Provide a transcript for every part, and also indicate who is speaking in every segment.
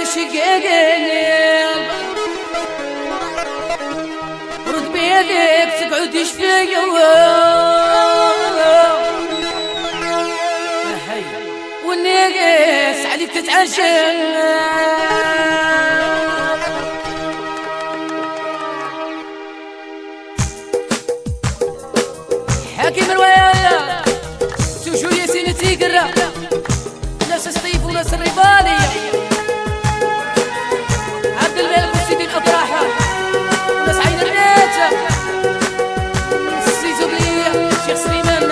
Speaker 1: شقيق رد بيدك تقعد شفيا والناس عليك تتعجل حاكم الرواية توجور ياسين تيقرا ناس الصيف وناس الريفالية عبد الملك وسيدي الأطراحة وناس عين الناتة السيزوبية الشيخ سليمان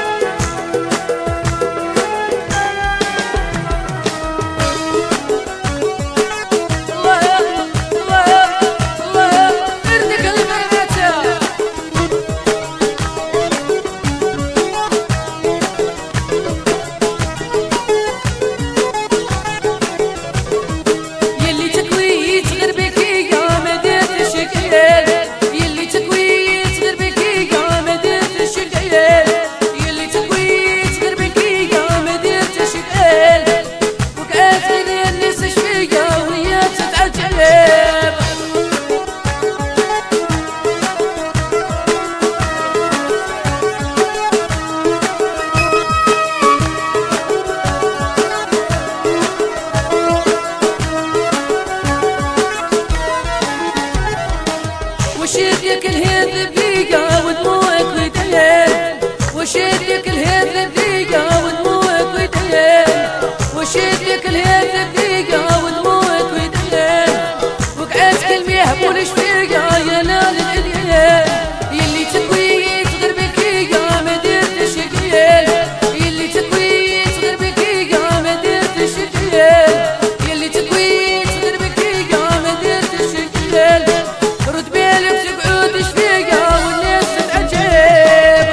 Speaker 1: وشيدك الهيد بدقيقة ودموعك وديان وشيدك الهيد بدقيقة ودموعك وديان وشيدك الهيد بدقيقة ودموعك وديان وقعت قلبي هبول شفيقة يا نال العليان يلي تكويت غير بالكيقة ما درتش قيال يلي تكويت غير بالكيقة ما درتش قيال يلي تكويت غير بالكيقة ما درتش قيال رد بالك تقعد شفيقة والناس تتعجب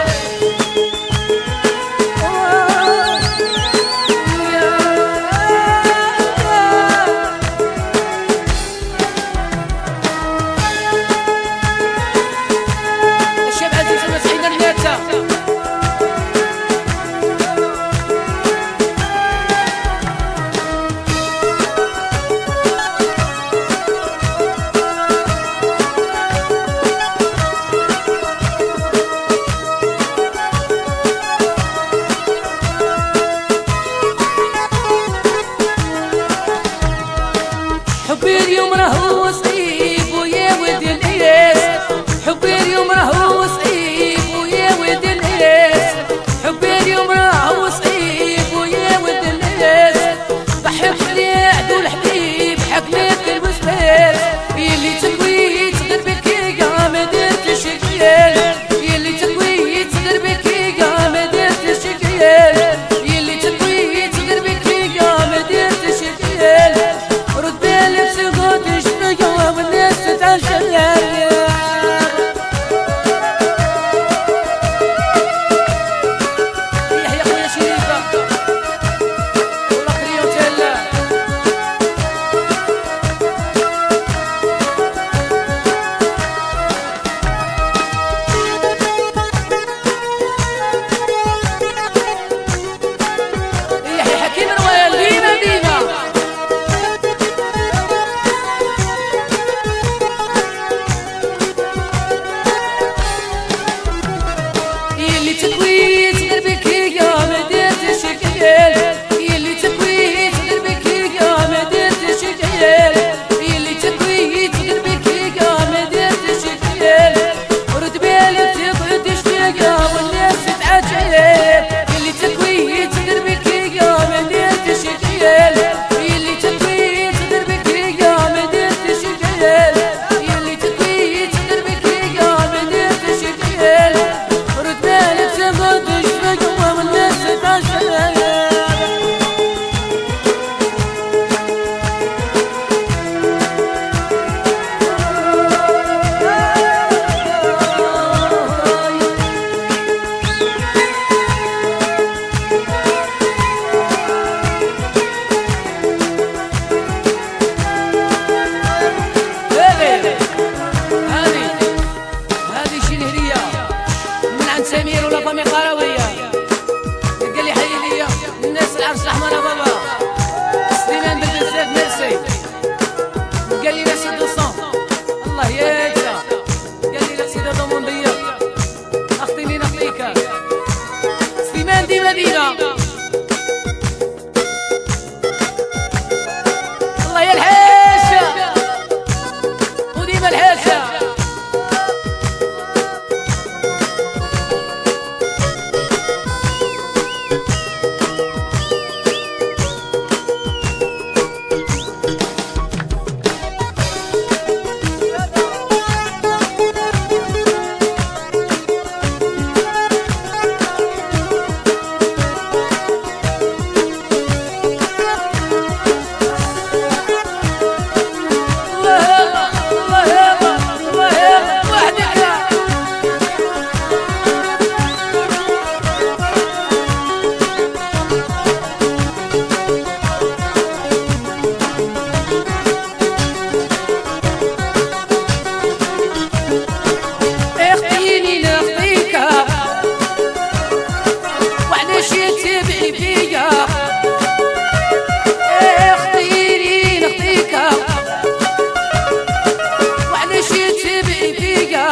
Speaker 1: فيا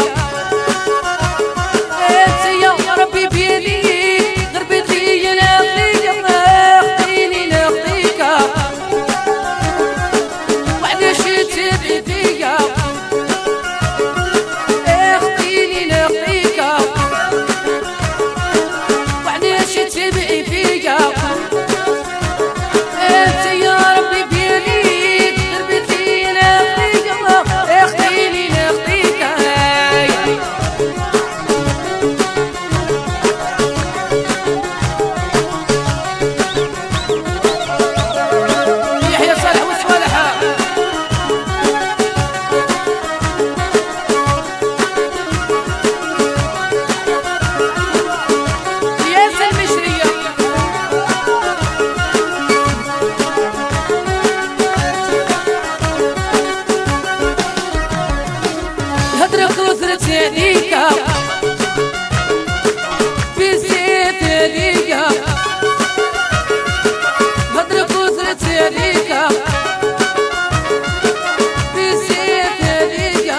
Speaker 1: انت يا ربي بيديك غربتي ناخذيك اختيني ناخذيك وعلاش تبعي فيا اختيني ناخذيك وعلاش تبعي فيا انت يا ربي بيديك غربتي ناخذيك اختيني ناخذيك يحيى صالح وصالحة ياسر المشرية هدرك وثرت عليك بزيت عليك هدرك وثرت عليك بزيت عليك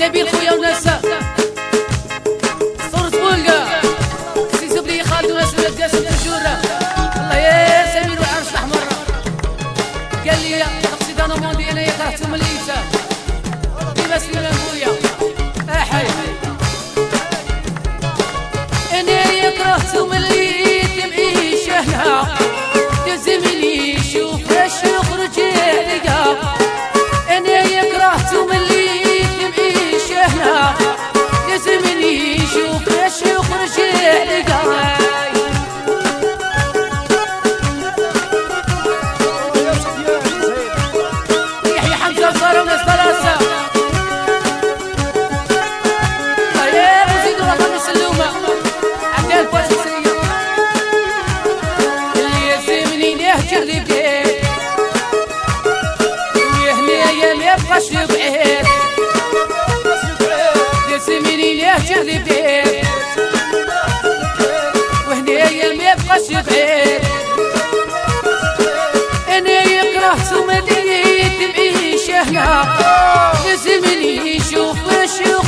Speaker 1: نبيل خويا وناسا صورة بولقا سيسو بلي خالد وناسا قاسم الجورة الله يا سمير والعرش الأحمر قال لي تقصد أنا موندي أنا يكرهتم الليسا ديما سليمان خويا أحي أنا يكرهتم اللي تبعي شهنا تلزمني شوف اش يخرج عليا أنا يكرهتم اللي تبعي شهنا تلزمني شوف اش يخرج عليا يحيى حمزة وصار وناس ثلاثة طيب وزيدوا رقم السلومة عبد الفاش السرية اللي يلزمني نهجر لبيت وهنايا ما يبقاش بعيد يلزمني نهجر لبيت وهنايا ما يبقاش بعيد أنا يكرهتم اللي تبعي شهنا لازمني نشوف واش